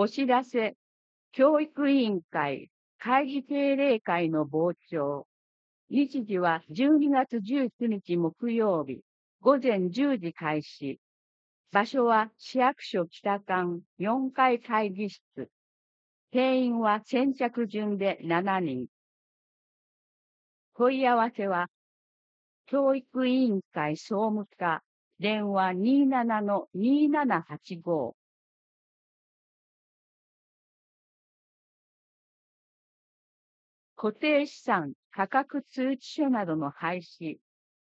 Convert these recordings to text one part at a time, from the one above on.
お知らせ、教育委員会会議定例会の傍聴。日時は12月19日木曜日、午前10時開始。場所は市役所北館4階会議室。定員は先着順で7人。問い合わせは、教育委員会総務課、電話27-2785。固定資産価格通知書などの廃止。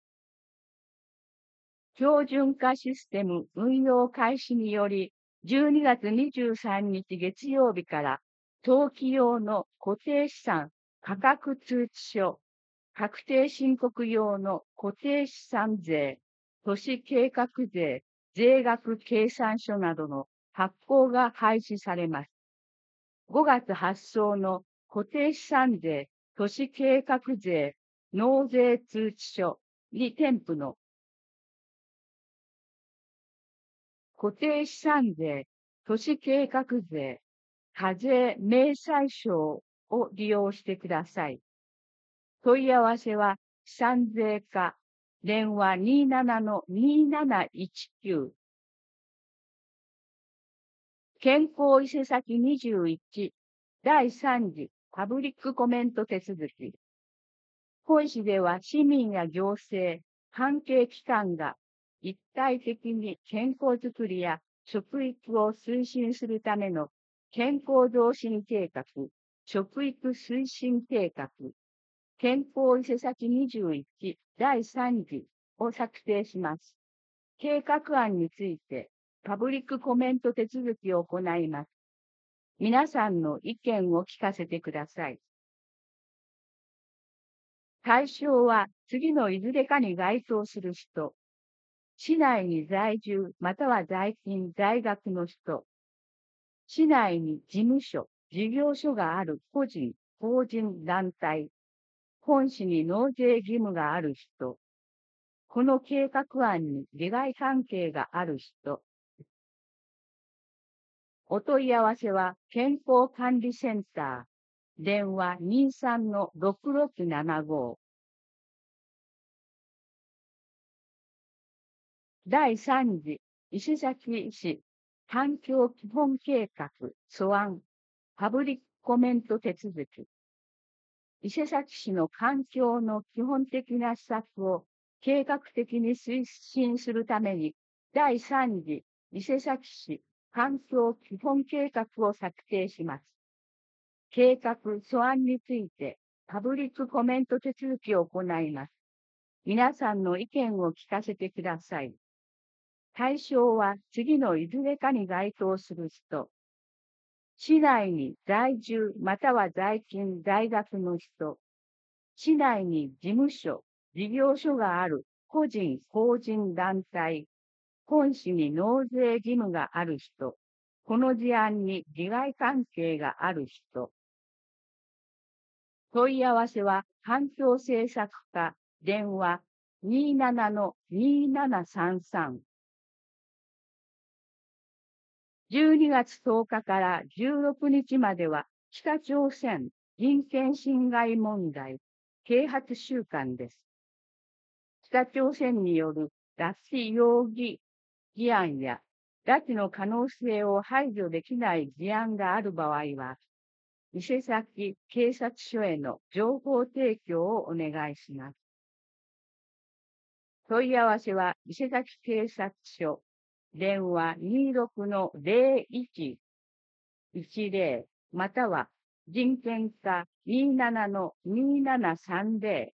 標準化システム運用開始により、12月23日月曜日から、登記用の固定資産価格通知書、確定申告用の固定資産税、都市計画税、税額計算書などの発行が廃止されます。5月発送の固定資産税、都市計画税、納税通知書に添付の固定資産税、都市計画税、課税明細書を利用してください。問い合わせは、資産税課、電話27-2719。健康伊勢崎21、第3次パブリックコメント手続き。本市では市民や行政、関係機関が一体的に健康づくりや食育を推進するための健康増進計画、食育推進計画、健康伊勢崎21第3次を策定します。計画案についてパブリックコメント手続きを行います。皆さんの意見を聞かせてください。対象は次のいずれかに該当する人、市内に在住または在勤在学の人、市内に事務所、事業所がある個人、法人、団体、本市に納税義務がある人、この計画案に利害関係がある人、お問い合わせは健康管理センター、電話23-6675。第3次伊勢崎市環境基本計画素案パブリックコメント手続き。伊勢崎市の環境の基本的な施策を計画的に推進するために、第3次伊勢崎市環境基本計画を策定します。計画素案についてパブリックコメント手続きを行います。皆さんの意見を聞かせてください。対象は次のいずれかに該当する人、市内に在住または在勤在学の人、市内に事務所、事業所がある個人、法人、団体、本市に納税義務がある人、この事案に利害関係がある人。問い合わせは環境政策課、電話27-2733。12月10日から16日までは北朝鮮人権侵害問題啓発週間です。北朝鮮による拉致容疑事案や拉致の可能性を排除できない事案がある場合は、伊勢崎警察署への情報提供をお願いします。問い合わせは伊勢崎警察署電話26-0110または人権課27-2730